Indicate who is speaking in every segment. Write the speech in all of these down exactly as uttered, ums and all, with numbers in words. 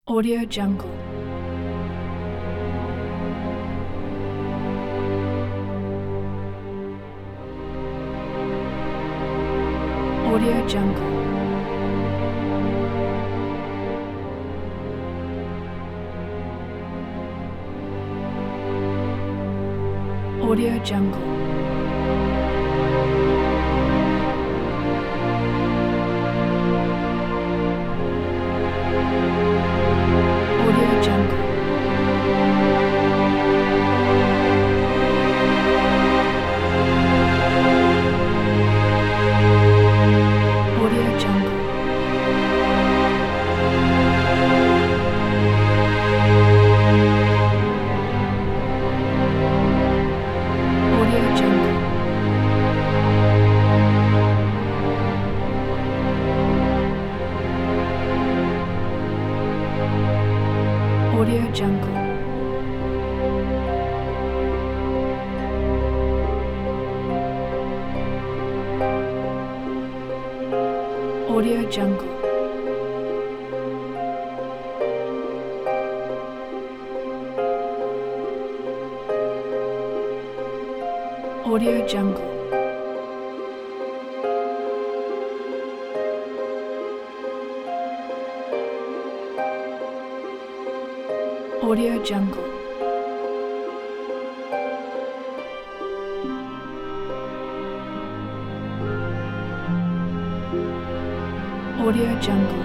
Speaker 1: Audio Jungle. Audio Jungle. Audio Jungle. Audio Jungle. Audio Jungle. Audio Jungle. Audio Jungle. Audio Jungle. Audio Jungle. Audio Jungle. Audio Jungle.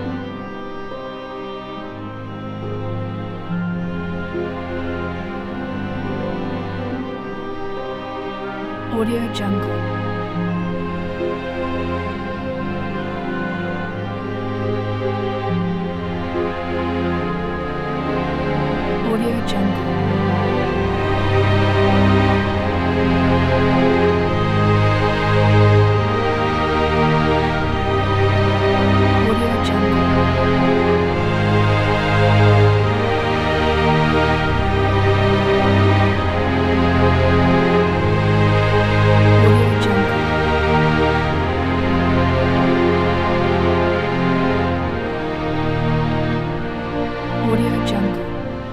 Speaker 1: Audio Jungle. Audio Jungle. Audio Jungle. Audio Jungle. Audio Jungle.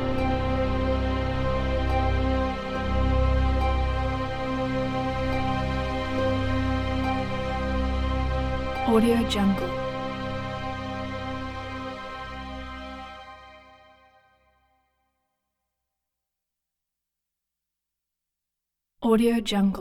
Speaker 1: Audio Jungle. Audio Jungle.